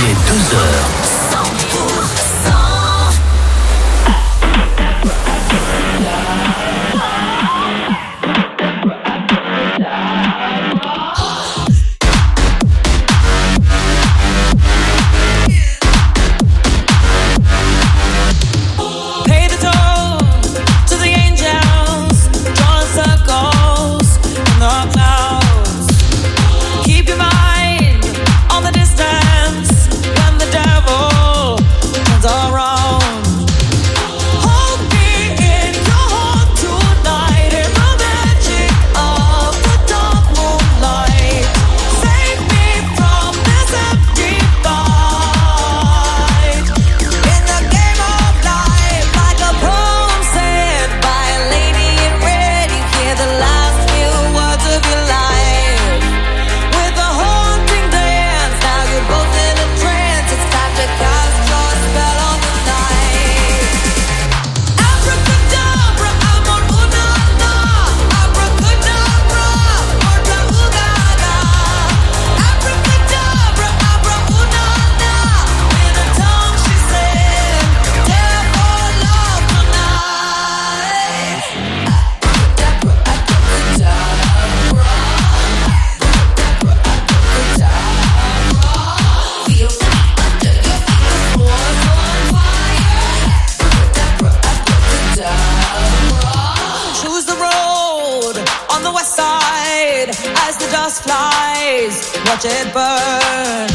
Il est 2h. Watch it burn.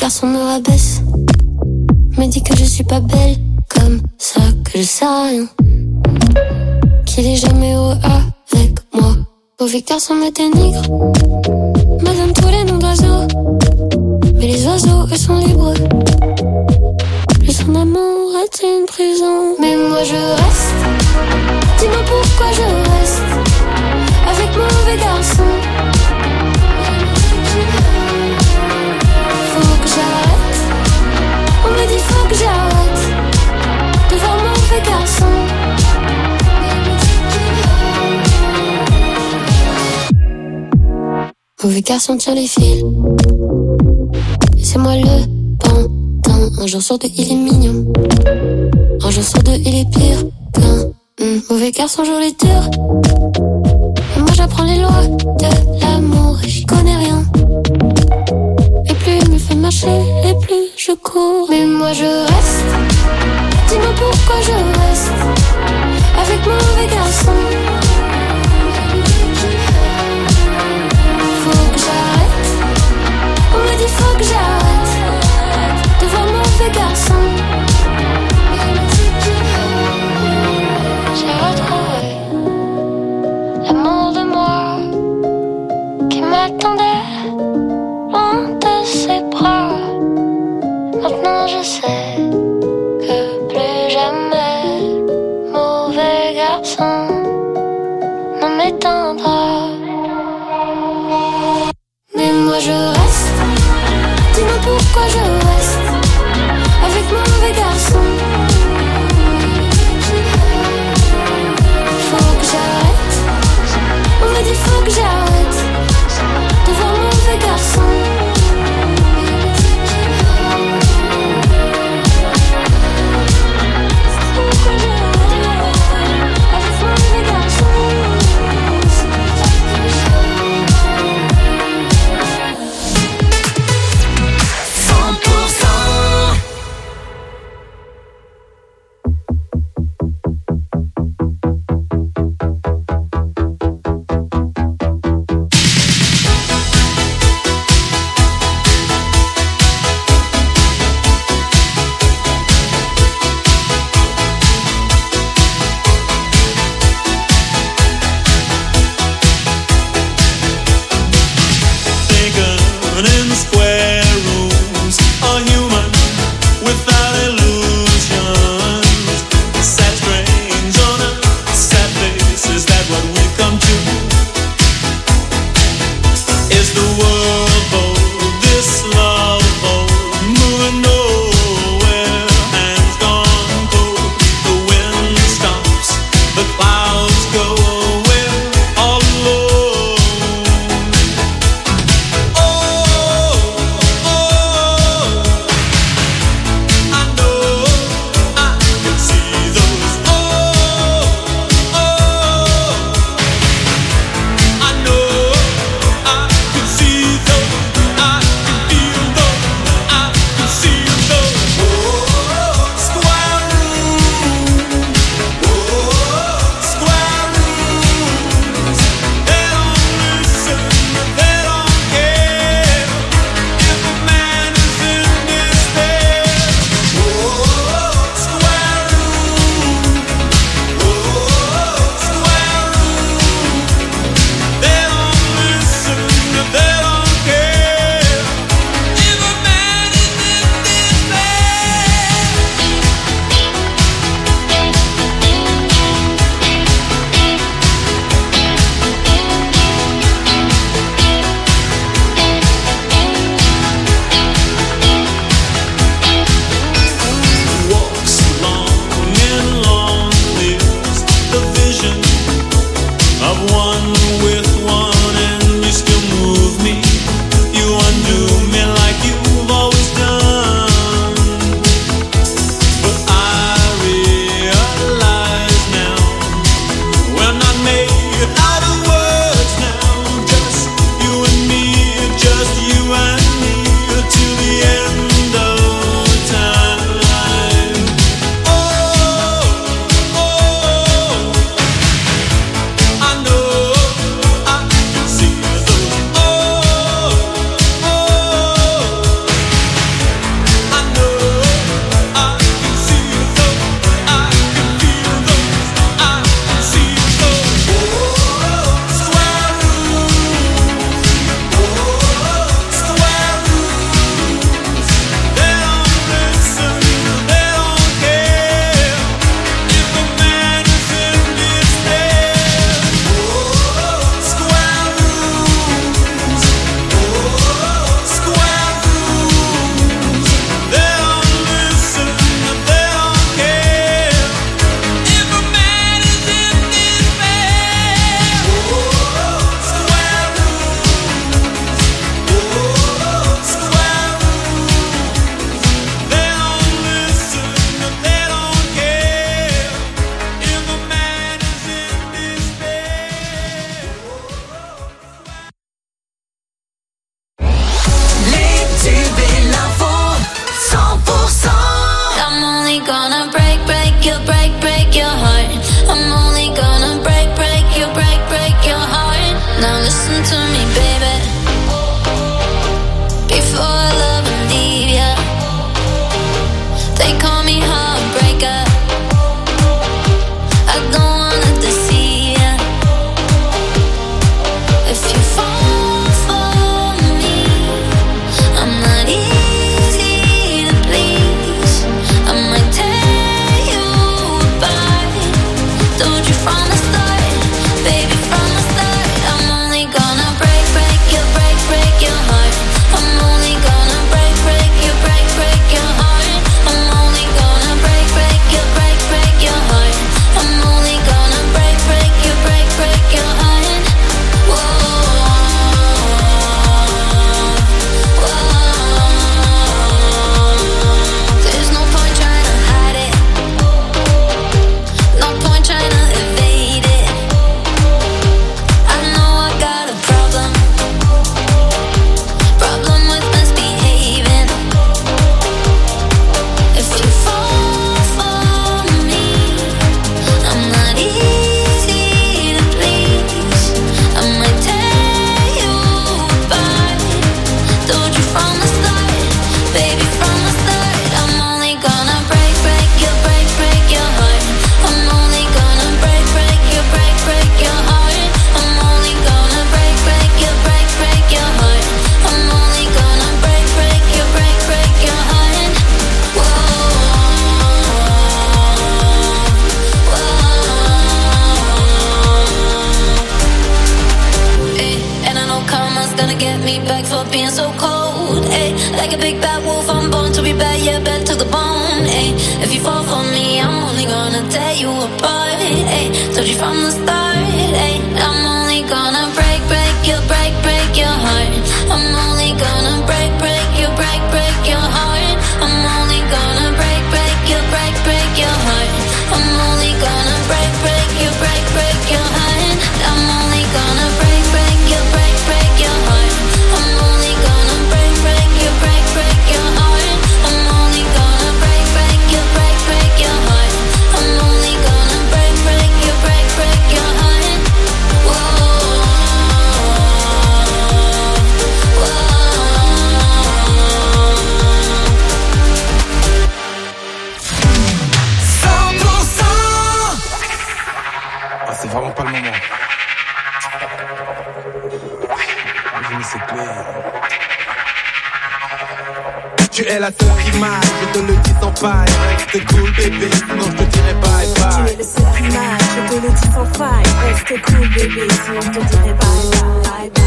garçon me rabaisse, me dit que je suis pas belle, comme ça que je sais rien, qu'il est jamais heureux avec moi. Mauvais garçon me dénigre, me donne tous les noms d'oiseaux, mais les oiseaux eux sont libres. Plus son amour est une prison, mais moi je reste. Dis-moi pourquoi je reste avec mauvais garçon. Faut que j'arrête, on me dit faut que j'arrête de voir mauvais garçon. Mauvais garçon tire les fils, et c'est moi le pantin. Un jour sur deux il est mignon, un jour sur deux il est pire qu'un mauvais garçon joue les durs. Et moi j'apprends les lois de l'amour et j'y connais rien. Et plus il me fait marcher et plus je cours. Mais moi je reste, dis-moi pourquoi je reste avec mauvais garçon. Faut que j'arrête, on me dit faut que j'arrête de voir mauvais garçon. J'ai retrouvé l'amour de moi qui m'attendait loin de ses bras. Maintenant je sais que plus jamais mauvais garçon ne m'éteindra. Mais moi je reste, dis-moi pourquoi je reste avec mauvais garçon. Faut que j'arrête, on me dit faut que j'arrête de voir mauvais garçon. being so cold, ayy. Like a big bad wolf, I'm born to be bad, yeah, bad to the bone, ayy. If you fall for me, I'm only gonna tear you apart, ayy. Told you from the start, ayy. I'm only gonna break your heart. I'm only gonna break your heart. I'm only gonna break your heart. I'm only gonna break your heart. I'm only gonna break your heart. I'm only gonna break your heart. I'm only gonna break your heart. I'm only gonna break your heart. Whoa. C'est vraiment pas le moment. J'ai mis cette clé. Tu es la seule qui m'aille, je te le dis sans faille. Reste cool bébé, sinon je te dirai bye bye. Tu es le seul qui m'aille, je te le dis sans faille. Reste cool bébé, sinon je te dirai bye bye bye.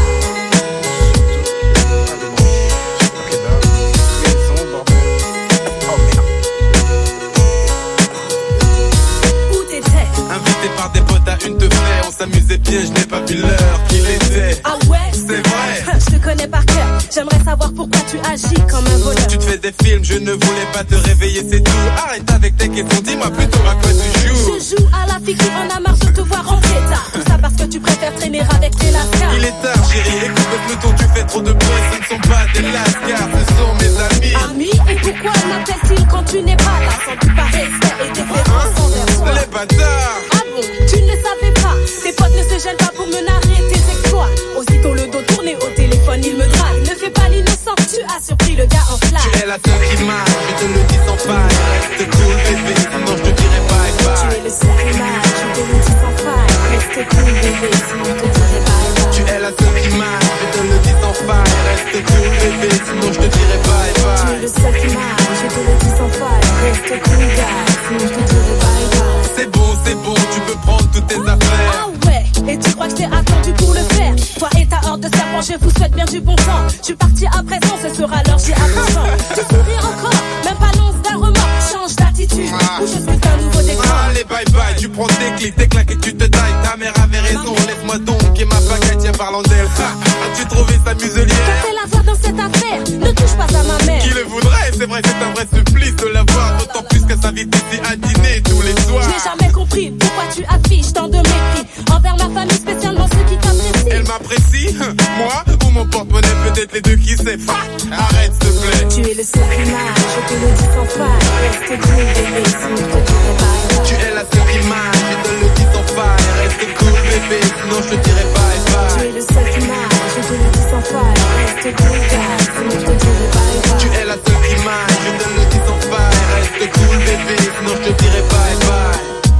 Invité par des potes à une te faire, on s'amusait bien, je n'ai pas vu l'heure qu'il était. Ah ouais? C'est vrai. Je te connais par cœur, j'aimerais savoir pourquoi tu agis comme un voleur. Tu te fais des films, je ne voulais pas te réveiller, c'est tout. Arrête avec tes questions, dis-moi plutôt à quoi tu joues. Je joue à la fille qui en a marre de te voir rentrer tard. Tout ça parce que tu préfères traîner avec tes lascars. Il est tard chérie, écoute le peloton, tu fais trop de bruit, ce ne sont pas des lascars, ce sont mes amis. Amis? Et pourquoi m'appellent-ils quand tu n'es pas là? Sans doute par respect et déférence envers toi. Les bâtards. Ah bon? Tu ne le savais pas? Tes potes ne se gênent pas pour me narrer tes exploits. Aussitôt le dos tourné au téléphone, il me drague. Ne fais pas l'innocent, tu as surpris le gars en flash. Tu es la seule qui m'aille, je te le dis sans faille. Reste cool bébé, sinon je te dirai bye bye. Tu es le seul qui m'aille, je te le dis sans faille. Reste cool bébé, sinon je te dirai bye bye. Tu es la seule qui m'aille, je te le dis sans faille. Reste cool bébé, sinon je te dirai bye bye. Tu es le seul qui m'aille, je te le dis sans faille. Reste cool gars, sinon je te dirai bye bye. C'est bon, tu peux prendre toutes tes affaires. Ah ouais, et tu crois que je t'ai attendu pour le faire? Toi et ta horde de serpents, je vous souhaite bien du bon temps. Je suis parti à présent, ce sera l'heure, j'y attends. Tu souris encore, même pas l'once d'un remords. Change d'attitude, ou je suis un nouveau décor. Allez bye bye, tu prends tes clics, tes claques et tu te tailles. Ta mère avait raison, laisse-moi donc et ma baguette, tiens parlant d'elle. As-tu trouvé sa muselière? T'as fait la voir dans cette affaire, ne touche pas à ma mère. Qui le voudrait? C'est vrai, c'est un vrai supplice de la voir. D'autant plus qu'elle s'invite ici à dîner tous les soirs. Je n'ai jamais compris pourquoi tu affiches tant de mépris envers ma famille, spécialement ceux qui t'apprécient. Elle m'apprécie? Moi? Ou mon porte-monnaie? Peut-être les deux, qui sait? Arrête s'il te plaît. Tu es le seul qui m'aille, je te le dis sans faille. Reste cool bébé, sinon je te dirai bye bye. Tu es la seule qui m'aille, je te le dis sans faille. Reste cool bébé, sinon je te dirai bye bye. Tu es le seul qui m'aille, je te le dis sans faille. Reste cool gars, sinon je te dirai bye bye. Tu es la seule qui m'aille, je te le dis sans faille. Reste cool bébé, sinon je te dirai bye bye.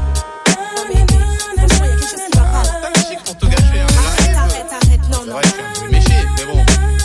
Pour tout gâcher, hein. Arrête, non. Ouais, je suis un peu méché, mais bon.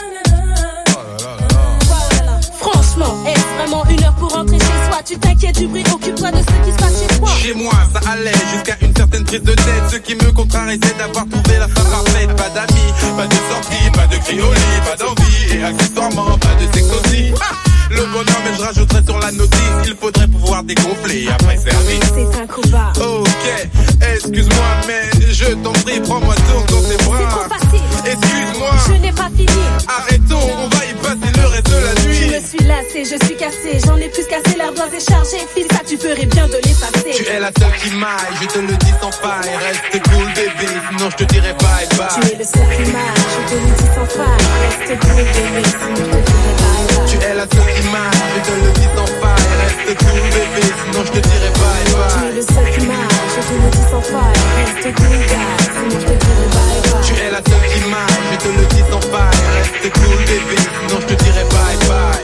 Oh là. Franchement, est-ce vraiment une heure pour rentrer chez soi? Tu t'inquiètes du bruit, occupe-toi de ce qui se passe chez toi. Chez moi, ça allait jusqu'à une certaine prise de tête. Ce qui me contrarie, c'est d'avoir trouvé la femme parfaite. Pas d'amis, pas de sortie, pas de criolis, pas d'envie. Et accessoirement, pas de sexe aussi. Le bonhomme, et je rajouterai sur la notice, il faudrait pouvoir dégonfler après service. C'est un combat. Ok, excuse-moi, mais je t'en prie, prends-moi donc dans tes bras. C'est trop facile. Excuse-moi. Je n'ai pas fini. Arrêtons, on va y passer le reste de la nuit. Je me suis lassée, je suis cassée. J'en ai plus cassé, l'ardoise est chargée. File ça, tu ferais bien de l'effacer. Tu es la seule qui m'aille, je te le dis sans faille. Reste cool bébé, sinon je te dirai bye bye. Tu es le seul qui m'aille, je te le dis sans faille. Reste cool bébé, sinon je te dirai bye bye. Tu es la seule qui m'aille, je te le dis sans faille. Reste cool bébé, sinon je te dirai bye Tu bye. es le seul qui m'aille, je te le dis sans faille. Reste cool gars, sinon je te dirai bye bye. Tu es la seule qui m'aille, je te le dis sans faille. Reste cool bébé, sinon je te dirai bye bye.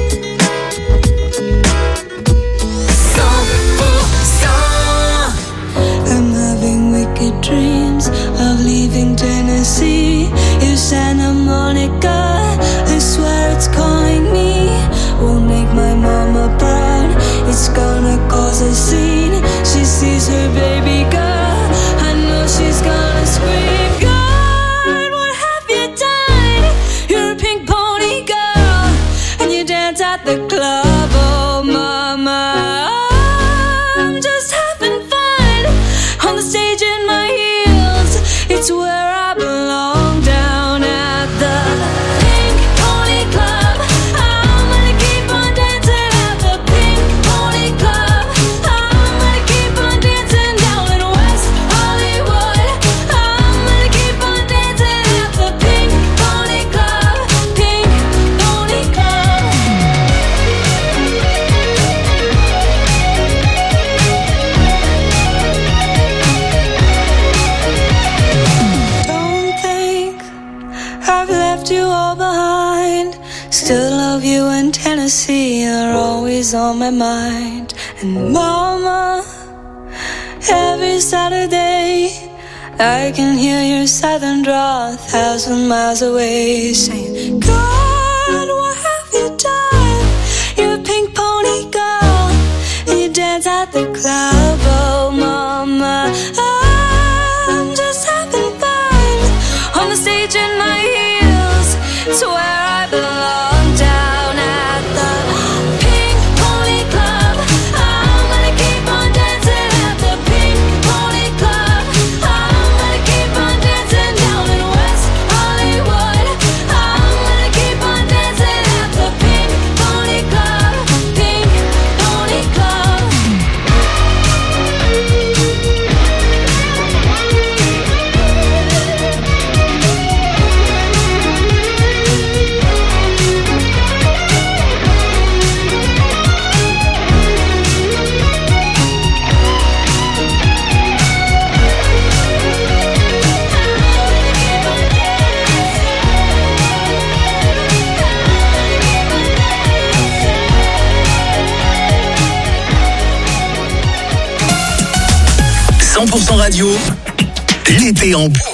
100%. I'm having wicked dreams of leaving Tennessee. You Santa Monica, I swear it's calling me. Won't make my mama always on my mind. And mama, every Saturday I can hear your southern drawl 1,000 miles away, saying, God, what have you done? You're a pink pony girl, and you dance at the club. Oh mama, I'm just having fun on the stage in my heels. It's where I belong, down at the Pink Pony Club. I'm gonna keep on dancing at the Pink Pony Club. I'm gonna keep on dancing down in West Hollywood. I'm gonna keep on dancing at the Pink Pony Club. Pink Pony Club. Radio, l'été en boucle.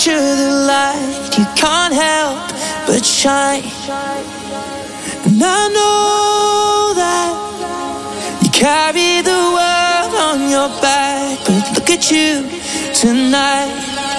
fracture the light. You can't help but shine. And I know that you carry the world on your back, but look at you tonight.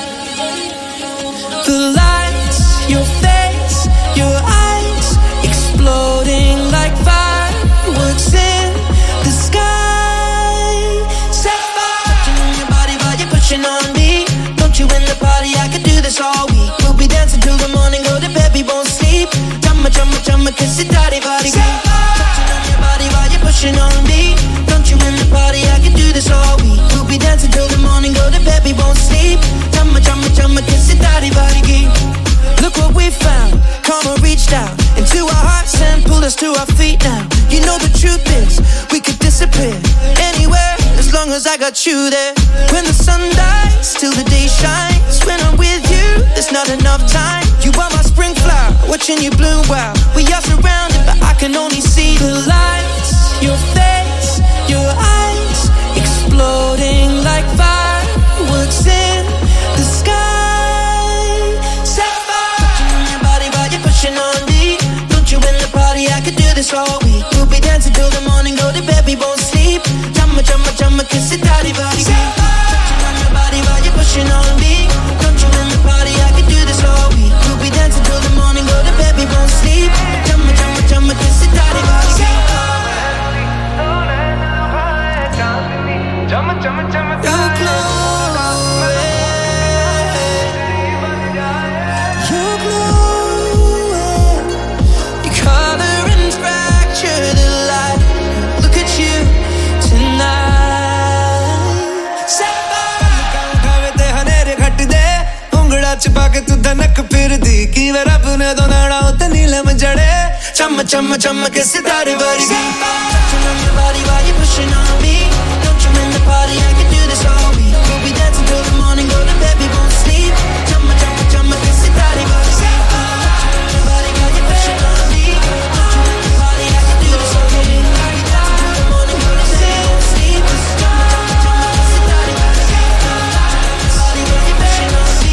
The lights, your face, your eyes, exploding like fireworks in the sky. Set fire on your body while you're pushing on me. Don't you in the party, I could do this all week. We'll be dancing till the morning, go to bed, we won't sleep. Chumma, chumma, chumma, kiss it, daddy, body. Touching on your body while you're pushing on me. Don't you in the party, I could do this all week. We'll be dancing till the morning, go to bed, we won't sleep. Chumma, chumma, chumma, kiss it, daddy, body. Look what we found, karma reached out into our hearts and pulled us to our feet now. You know the truth is, we could disappear anywhere as long as I got you there. When the sun dies, till the day shines. When I'm with you, there's not enough time. You are my spring flower, watching you bloom wild. We are surrounded, but I can only see the lights. Your face, your eyes, exploding like fireworks in the sky. On me. Don't you in the party, I could do this all week. We'll be dancing till the morning, go to bed, we won't sleep. Chumma, chumma, chumma, kiss it, daddy, body. Touching on your body while you're pushing on me. Don't you in the party, I could do this all week. We'll be dancing till the morning, go to bed, we won't sleep. Chumma, chumma, chumma, kiss it, daddy, body. Chumma, chumma, chumma, you're close. छुपा के तू धनक फिर दी कि वे रब ने दो नाड़ा उते नीलम जड़े चम चम चम के सितारे वर्गी touching on your body while you're pushing on me. Don't you in the party, I can do this all week. We'll be dancing till the morning, go to bed, we won't sleep. Chum chum que sitaré वर्गी touching on your body while you're pushing on me. Don't you in the party, I can do this all week. We'll be dancing till the morning, go to bed, we won't sleep. Chum que sitaré वर्गी body while you're pushing on me.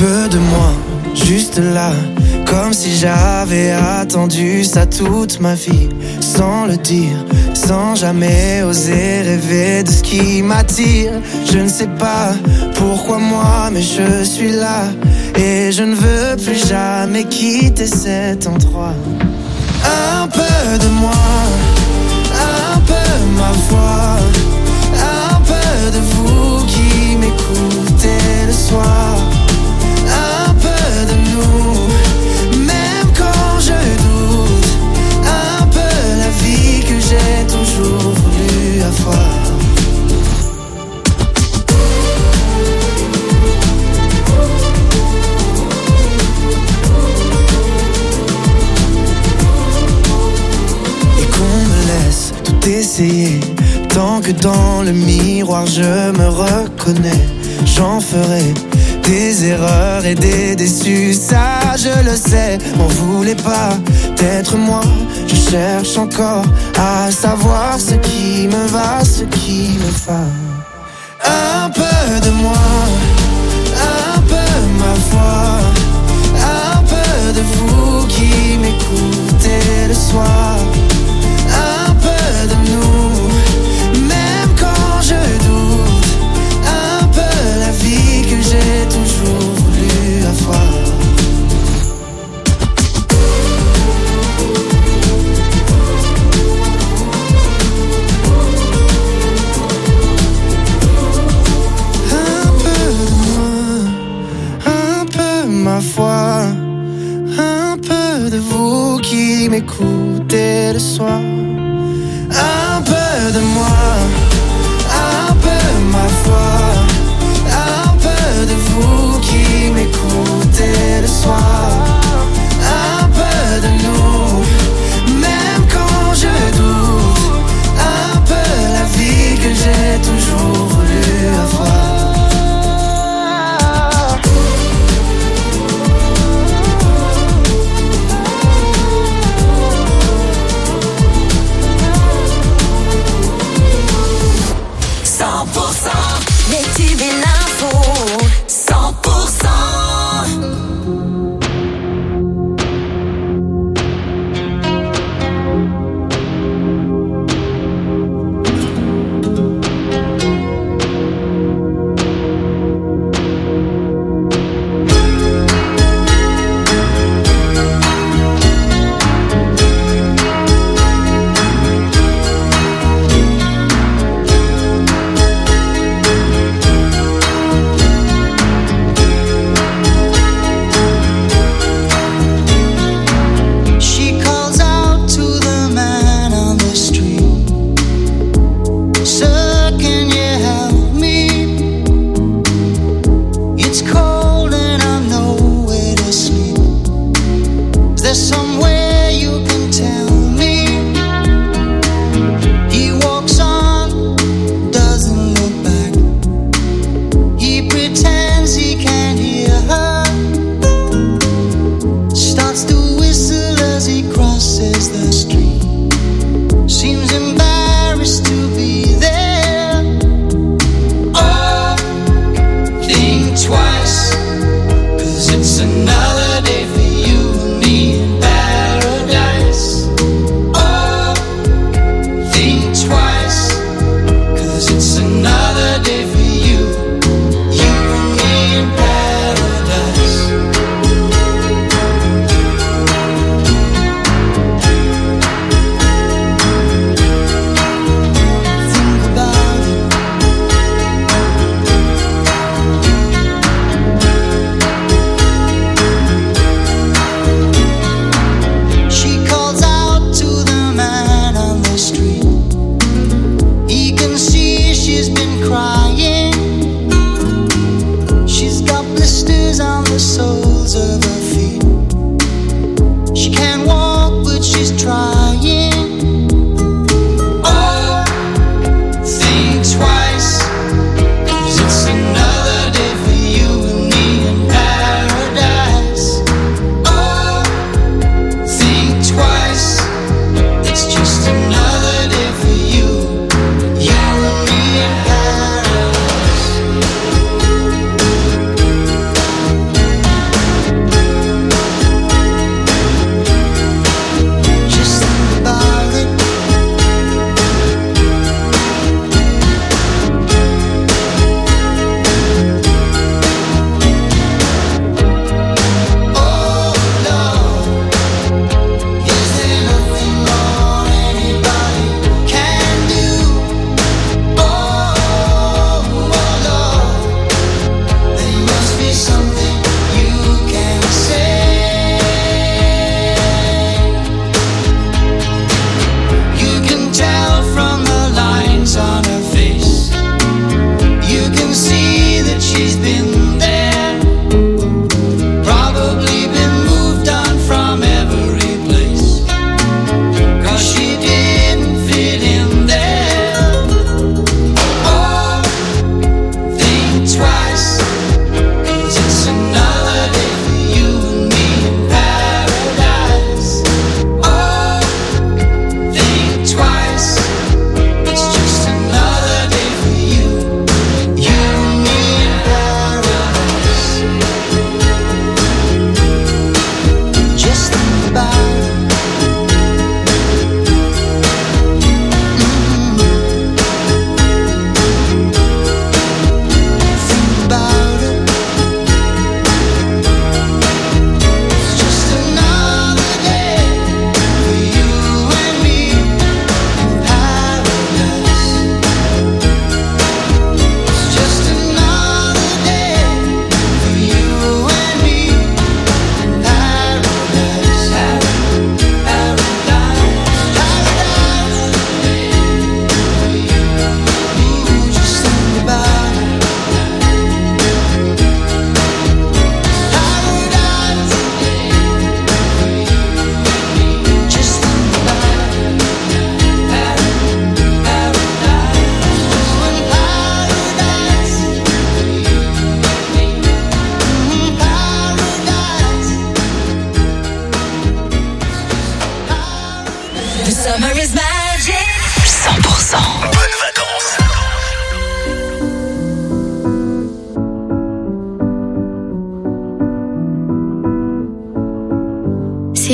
peu de moi, juste là, comme si j'avais attendu ça toute ma vie, sans le dire, sans jamais oser rêver de ce qui m'attire. Je ne sais pas pourquoi moi, mais je suis là, et je ne veux plus jamais quitter cet endroit. Un peu de moi, un peu ma voix, un peu de vous qui m'écoutez le soir, un peu de nous, même quand je doute, un peu la vie que j'ai toujours voulu avoir. Essayer, tant que dans le miroir je me reconnais, j'en ferai des erreurs et des déçus, ça je le sais. M'en voulez pas d'être moi, je cherche encore à savoir ce qui me va, ce qui me va. Un peu de moi, un peu ma voix, un peu de vous qui m'écoutez le soir, un peu de nous, même quand je doute, un peu la vie que j'ai toujours voulu avoir. Un peu de moi, un peu ma foi, un peu de vous qui m'écoutez le soir. Un peu de moi, un peu ma foi, un peu de vous qui m'écoutez le soir, un peu de nous, même quand je doute, un peu la vie que j'ai toujours voulu avoir. Les tubes et l'info, 100%.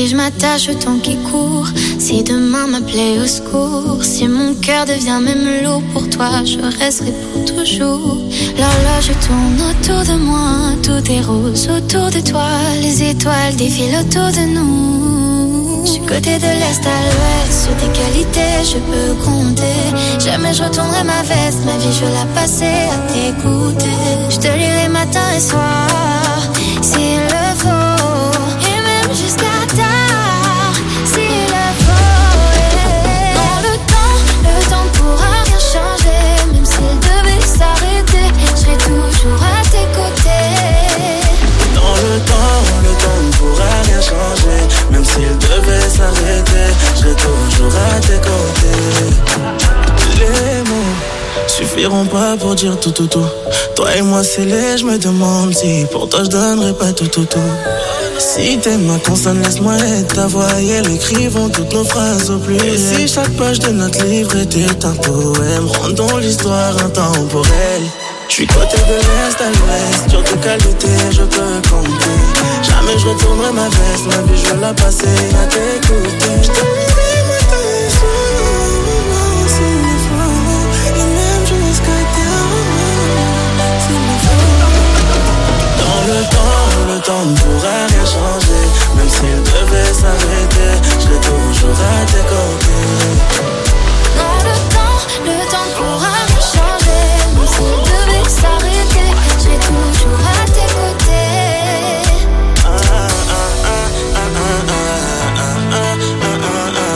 je m'attache au temps qui court. Si demain m'appelait au secours, si mon cœur devient même lourd pour toi, je resterai pour toujours. L'horloge tourne autour de moi, tout est rose autour de toi. Les étoiles défilent autour de nous. Du côté de l'est à l'ouest, sur tes qualités je peux compter. Jamais je retournerai ma veste, ma vie je veux la passer à t'écouter. Je te lirai matin et soir, s'il le faut, et même jusqu'à tard, s'il le faut. Dans le temps ne pourra rien changer. Même s'il devait s'arrêter, je serai toujours à tes côtés. Dans le temps ne pourra rien changer. Même s'il devait s'arrêter, je serai toujours à tes côtés. Les mots suffiront pas pour dire tout. Toi et moi c'est laid, je me demande si pour toi je donnerais pas tout. Si t'aimes ma consonne, laisse-moi être ta voix et elle écrivons toutes nos phrases au pluriel. Et si chaque page de notre livre était un poème, rendons l'histoire intemporelle. J'suis côté de l'est à l'ouest, sur tes qualités je peux compter. Jamais je retournerai ma veste, ma vie je veux la passer à t'écouter. J'te lirai matin et soir, s'il le faut, et même jusqu'à terre, s'il le faut. Dans le temps ne pourra rien changer. Même s'il devait s'arrêter, je serai toujours à tes côtés. Dans le temps ne pourra rien changer. Même s'il devait s'arrêter, je serai toujours à tes côtés.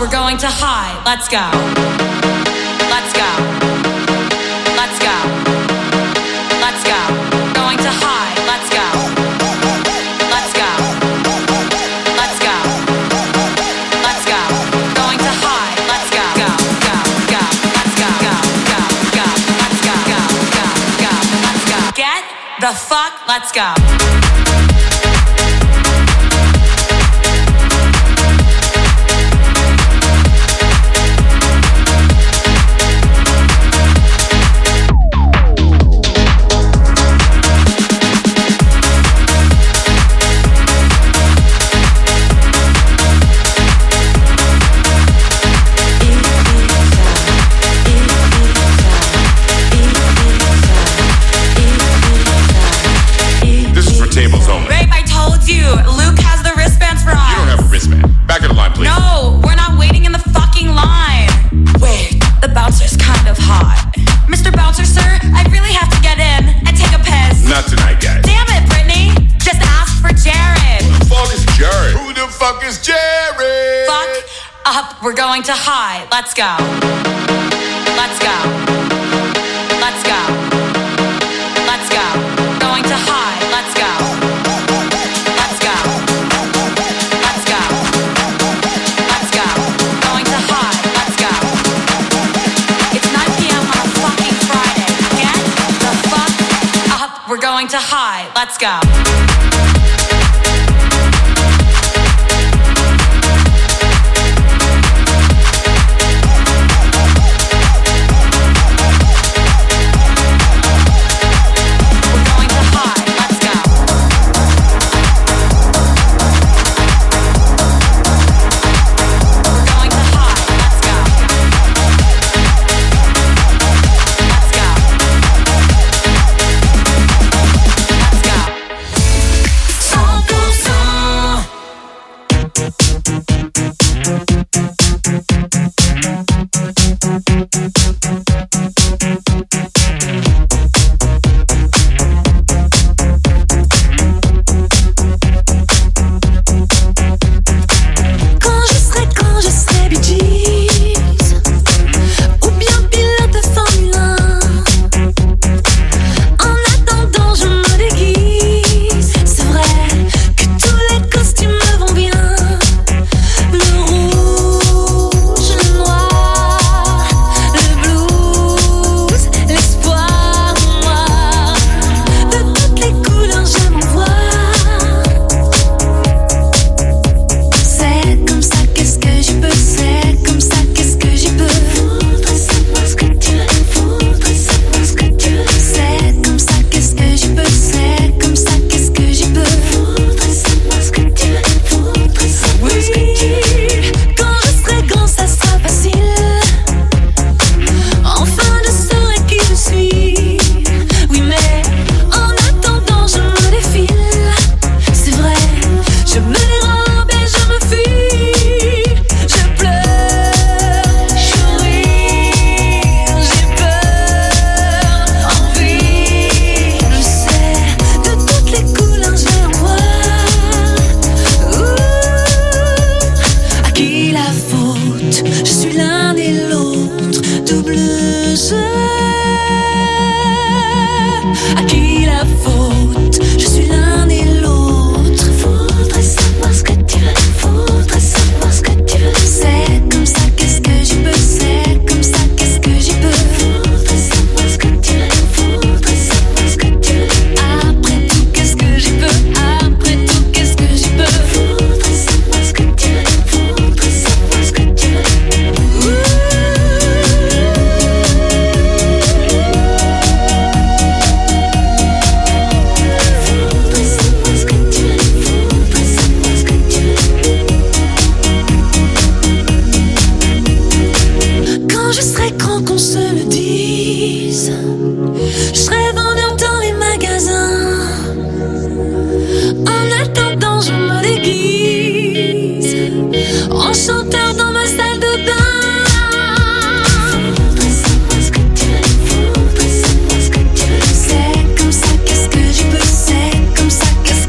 we're going to high. Let's go. Let's go. Let's go. Let's go. Going to high. Let's go. Let's go. Let's go. Let's go. Going to high. Let's go. Go. Go. Go. Let's go. Go. Go. Go. Let's go. Go. Go. Go. Let's go. Get the fuck. Let's go. Tables only. Rape, I told you. Luke has the wristbands for us. You don't have a wristband. Back of the line, please. No, we're not waiting in the fucking line. Wait, the bouncer's kind of hot. Mr. Bouncer, sir, I really have to get in and take a piss. Not tonight, guys. Damn it, Brittany. Just ask for Jared. Who the fuck is Jared? Who the fuck is Jared? Fuck up. We're going to high. Let's go. Let's go. Let's go. Let's go. Going to high. Let's go. Let's go. Let's go. Let's go. Going to high. Let's go. It's 9 p.m. on a fucking Friday. Get the fuck up. We're going to high. Let's go.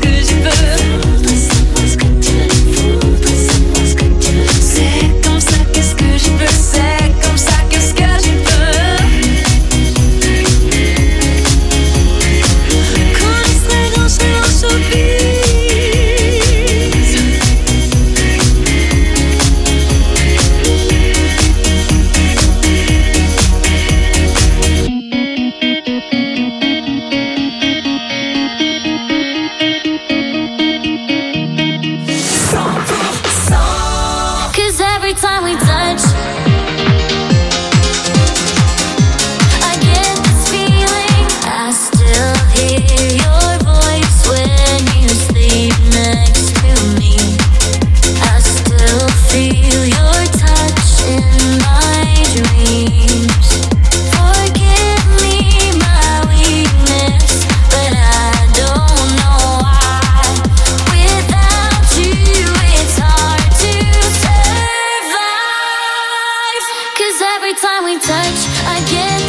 Comme ça every time we touch. I get